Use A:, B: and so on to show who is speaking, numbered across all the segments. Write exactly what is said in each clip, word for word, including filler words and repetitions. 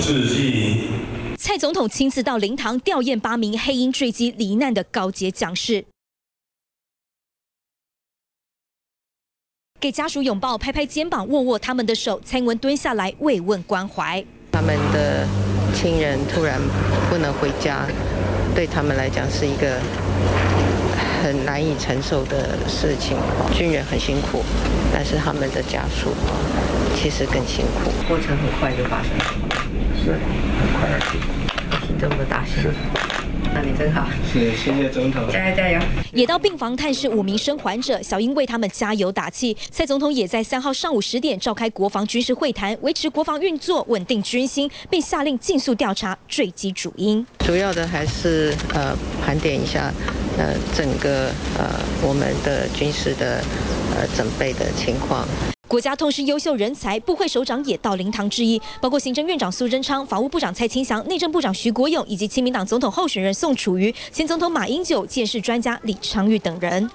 A: 致敬。
B: 蔡总统亲自到灵堂吊唁八名黑鹰坠机罹难的高阶将士，给家属拥抱、拍拍肩膀、握握他们的手。蔡英文蹲下来慰问关怀。
C: 他们的亲人突然不能回家，对他们来讲是一个很难以承受的事情。军人很辛苦，但是他们的家属其实更辛苦。
D: 过程很快就发生了，
A: 是很快而已，
D: 心中的大幸。
A: 是。
D: 那你真好，
A: 是，谢谢总统，
D: 加油加油！
B: 也到病房探视五名生还者，小英为他们加油打气。蔡总统也在三号上午十点召开国防军事会谈，维持国防运作，稳定军心，并下令尽速调查坠机主因。
C: 主要的还是呃盘点一下呃整个呃我们的军事的呃准备的情况。
B: 国家痛失优秀人才，部会首长也到灵堂致意，包括行政院长苏贞昌、法务部长蔡清祥、内政部长徐国勇，以及亲民党总统候选人宋楚瑜、前总统马英九、建识专家李昌钰等人。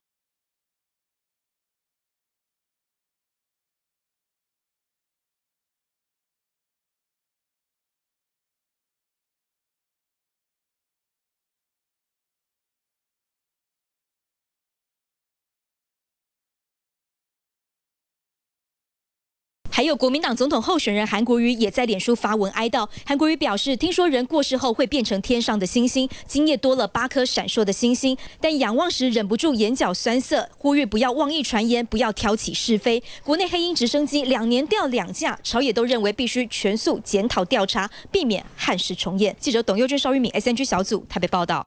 B: 还有国民党总统候选人韩国瑜也在脸书发文哀悼。韩国瑜表示，听说人过世后会变成天上的星星，今夜多了八颗闪烁的星星，但仰望时忍不住眼角酸涩，呼吁不要妄议传言，不要挑起是非。国内黑鹰直升机两年掉两架，朝野都认为必须全速检讨调查，避免憾事重演。记者董佑君、邵玉敏 S N G 小组台北报道。